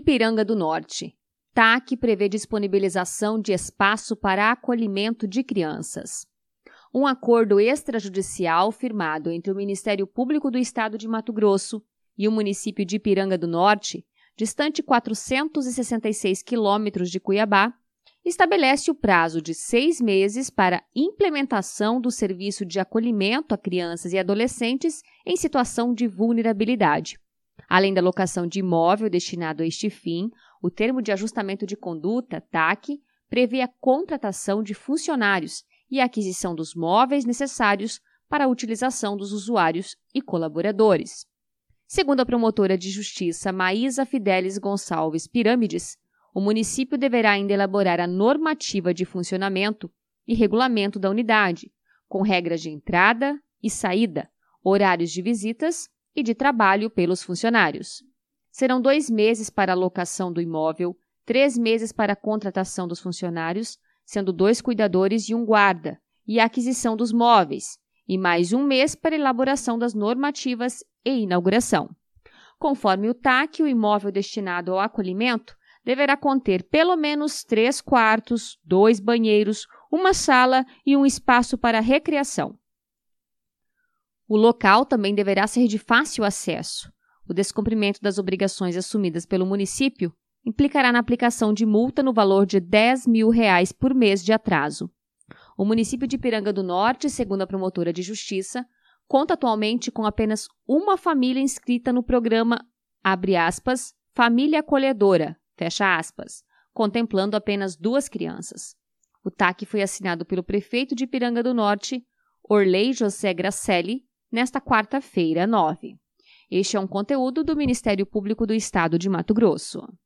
Ipiranga do Norte. TAC prevê disponibilização de espaço para acolhimento de crianças. Um acordo extrajudicial firmado entre o Ministério Público do Estado de Mato Grosso e o município de Ipiranga do Norte, distante 466 quilômetros de Cuiabá, estabelece o prazo de 6 meses para implementação do serviço de acolhimento a crianças e adolescentes em situação de vulnerabilidade. Além da locação de imóvel destinado a este fim, o termo de ajustamento de conduta, TAC, prevê a contratação de funcionários e a aquisição dos móveis necessários para a utilização dos usuários e colaboradores. Segundo a promotora de justiça Maísa Fidelis Gonçalves Pirâmides, o município deverá ainda elaborar a normativa de funcionamento e regulamento da unidade, com regras de entrada e saída, horários de visitas e de trabalho pelos funcionários. Serão 2 meses para a locação do imóvel, 3 meses para a contratação dos funcionários, sendo 2 cuidadores e 1 guarda, e a aquisição dos móveis, e mais 1 mês para a elaboração das normativas e inauguração. Conforme o TAC, o imóvel destinado ao acolhimento deverá conter pelo menos 3 quartos, 2 banheiros, 1 sala e um espaço para recreação. O local também deverá ser de fácil acesso. O descumprimento das obrigações assumidas pelo município implicará na aplicação de multa no valor de R$10 mil por mês de atraso. O município de Ipiranga do Norte, segundo a promotora de justiça, conta atualmente com apenas uma família inscrita no programa, abre aspas, Família Acolhedora, fecha aspas, contemplando apenas 2 crianças. O TAC foi assinado pelo prefeito de Ipiranga do Norte, Orley José Gracelli, nesta quarta-feira, 9. Este é um conteúdo do Ministério Público do Estado de Mato Grosso.